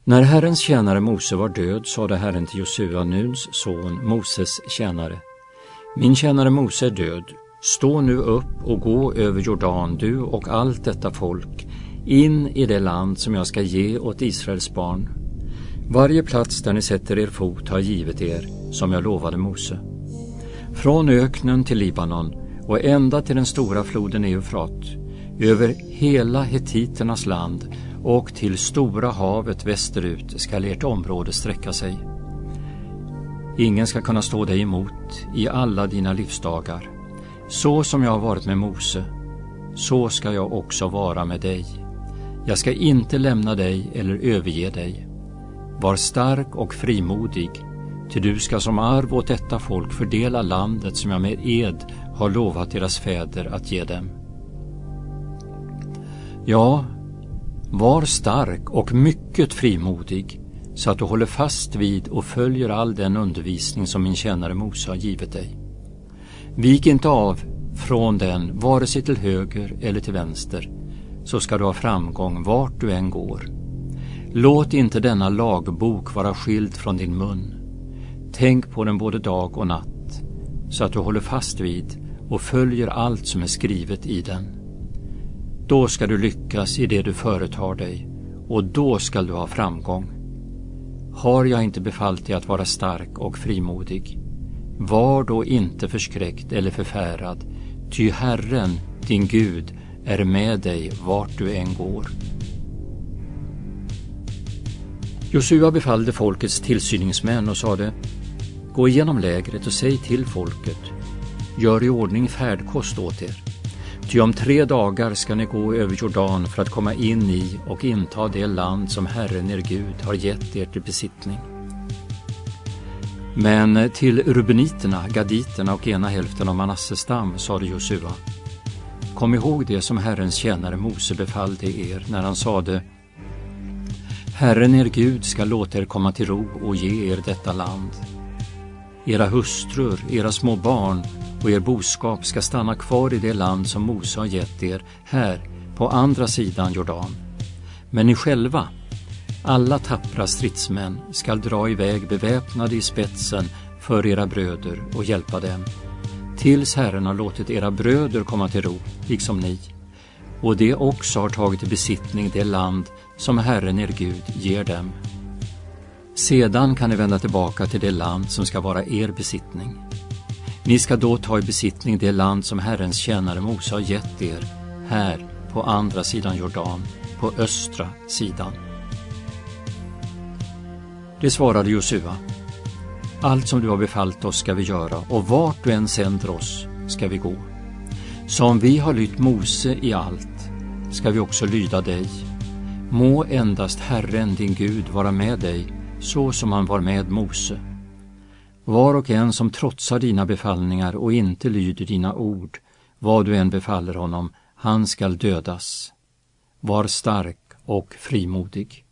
När Herrens tjänare Mose var död sade Herren till Josua, Nuns son, Moses tjänare: Min tjänare Mose är död. Stå nu upp och gå över Jordan, du och allt detta folk, in i det land som jag ska ge åt Israels barn. Varje plats där ni sätter er fot har jag givit er, som jag lovade Mose. Från öknen till Libanon och ända till den stora floden Eufrat, över hela hetiternas land och till stora havet västerut skall ert område sträcka sig. Ingen ska kunna stå dig emot i alla dina livsdagar. Så som jag har varit med Mose, så ska jag också vara med dig. Jag ska inte lämna dig eller överge dig. Var stark och frimodig, till du ska som arv åt detta folk fördela landet som jag med ed har lovat deras fäder att ge dem. Ja, var stark och mycket frimodig, så att du håller fast vid och följer all den undervisning som min tjänare Mose har givit dig. Vik inte av från den, vare sig till höger eller till vänster, så ska du ha framgång vart du än går. Låt inte denna lagbok vara skild från din mun. Tänk på den både dag och natt, så att du håller fast vid och följer allt som är skrivet i den. Då ska du lyckas i det du företar dig, och då ska du ha framgång. Har jag inte befallt dig att vara stark och frimodig? Var då inte förskräckt eller förfärad, ty Herren, din Gud, är med dig vart du än går. Josua befallde folkets tillsyningsmän och sade: Gå igenom lägret och säg till folket: Gör i ordning färdkost åt er. Ty om 3 dagar ska ni gå över Jordan för att komma in i och inta det land som Herren er Gud har gett er till besittning. Men till rubeniterna, gaditerna och ena hälften av Manasses stam sade Josua: Kom ihåg det som Herrens tjänare Mose befallde er när han sade: Herren er Gud ska låta er komma till ro och ge er detta land. Era hustrur, era små barn och er boskap ska stanna kvar i det land som Mose har gett er här på andra sidan Jordan. Men ni själva, alla tappra stridsmän, skall dra iväg beväpnade i spetsen för era bröder och hjälpa dem, tills Herren har låtit era bröder komma till ro, liksom ni, och det också har tagit i besittning det land som Herren er Gud ger dem. Sedan kan ni vända tillbaka till det land som ska vara er besittning. Ni ska då ta i besittning det land som Herrens tjänare Mose har gett er här på andra sidan Jordan, på östra sidan. Det svarade Josua: Allt som du har befallt oss ska vi göra, och vart du än sänder oss ska vi gå. Som vi har lytt Mose i allt ska vi också lyda dig. Må endast Herren din Gud vara med dig, så som han var med Mose. Var och en som trotsar dina befallningar och inte lyder dina ord, vad du än befaller honom, han skall dödas. Var stark och frimodig.